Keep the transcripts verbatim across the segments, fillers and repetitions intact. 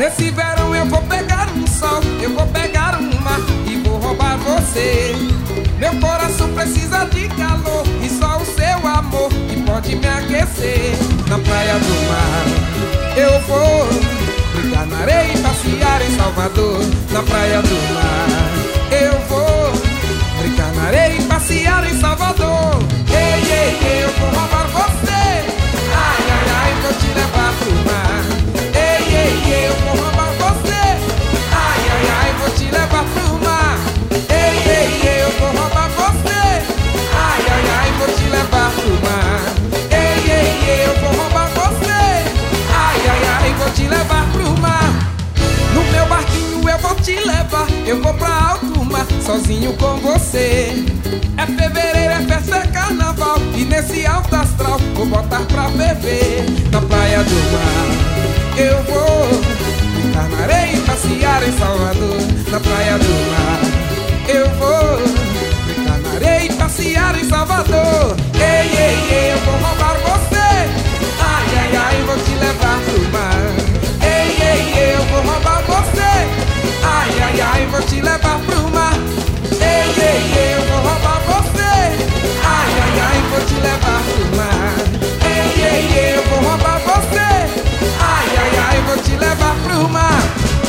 Nesse verão eu vou pegar um sol, eu vou pegar um mar e vou roubar você. Meu coração precisa de calor e só o seu amor que pode me aquecer. Na praia do mar eu vou brincar na areia e passear em Salvador. Na praia do mar eu vou brincar na areia e passear em Salvador. Ei, ei, ei, eu vou roubar você. Ai, ai, ai, vou te levar pro mar. Ei, ei, ei, eu vou roubar você. Ai, ai, ai, vou te levar pro mar. Ei, ei, ei, eu vou roubar você. Ai, ai, ai, vou te levar pro mar. Ei, ei, ei, eu vou roubar você. Ai, ai, ai, vou te levar pro mar. No meu barquinho eu vou te levar. Eu vou pra alto mar, sozinho com você. É fevereiro, é festa, é carnaval. E nesse alto astral vou botar pra ferver. Na praia do mar eu vou brincar na areia e passear em Salvador. Na praia do mar eu vou brincar na areia e passear em Salvador. Ei, ei, ei, eu vou roubar você. Ai, ai, ai, vou te levar pro mar. Ei, ei, ei, eu vou roubar você. Ai, ai, ai, vou te levar pro mar. Ei, ei, ei, eu vou roubar você. Ai, ai, ai, vou te levar pro mar. Ei, ei, ei, eu vou roubar você. Ai, ai, ai, vou te levar pro mar.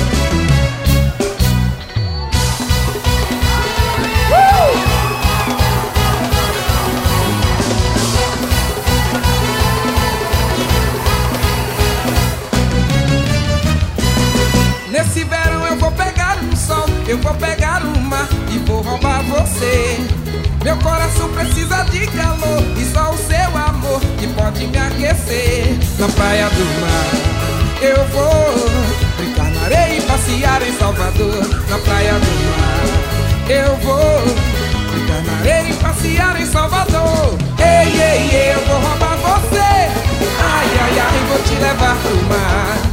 Uh! Nesse verão eu vou pegar um sol, eu vou pegar um mar e vou roubar você. Meu coração precisa de calor e só o seu amor que pode me aquecer. Na praia do mar eu vou brincar na areia e passear em Salvador. Na praia do mar eu vou brincar na areia e passear em Salvador. Ei, ei, ei, eu vou roubar você. Ai, ai, ai, vou te levar pro mar.